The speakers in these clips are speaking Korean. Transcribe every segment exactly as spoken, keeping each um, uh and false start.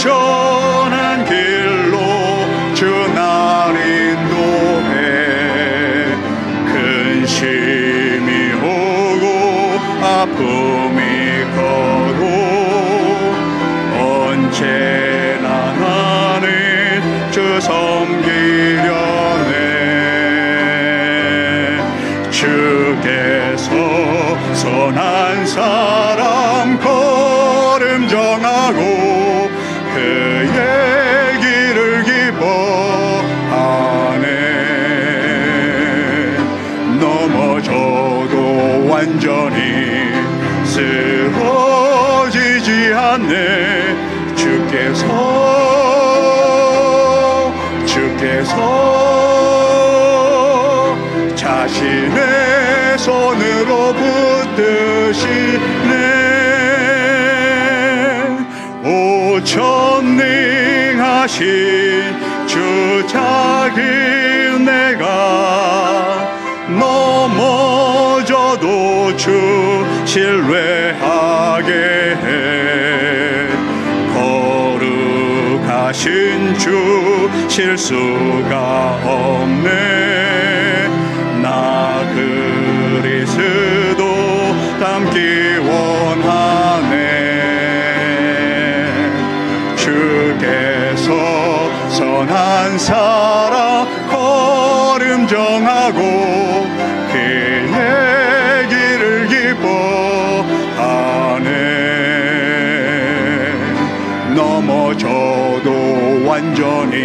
온전한 길로 주 날 인도해. 근심이 오고 아픔이 거고 언제나 나는 주 섬기려네. 주께서 선한 사람 걸음 정하고 그의 길을 기뻐하네. 넘어져도 완전히 쓰러지지 않네. 주께서 주께서 자신의 손으로 붙드시네. 오 전능하신 주 자기 내가 넘어져도 주 신뢰하게 해. 거룩하신 주 실수가 없네. 나 그리스도 닮기 원하네. 주께서 선한 사람 걸음 정하고 그의 길을 기뻐하네. 넘어져도 완전히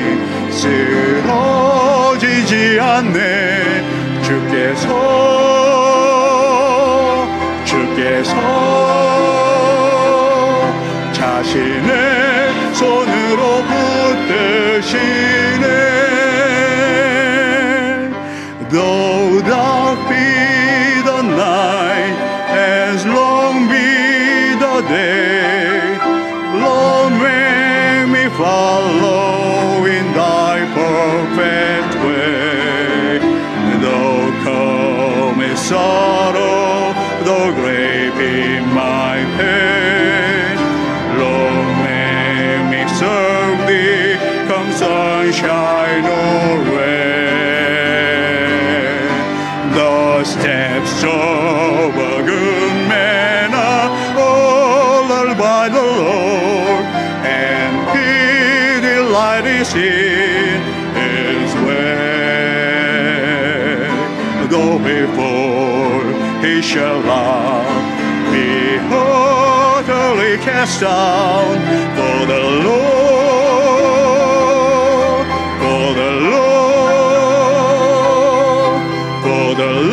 쓰러지지 않네. 주께서 주께서 자신의 손으로 붙드시네. Though dark be the night, as long be the day, Lord, make me follow in thy perfect way. Though come a sorrow, though great be my pain, Lord, make me serve thee, come sunshine or rain. The steps of a good man are ordered by the Lord, and he delights in his way. Though he fall, he shall not be utterly cast down, for the Lord, for the Lord, for the Lord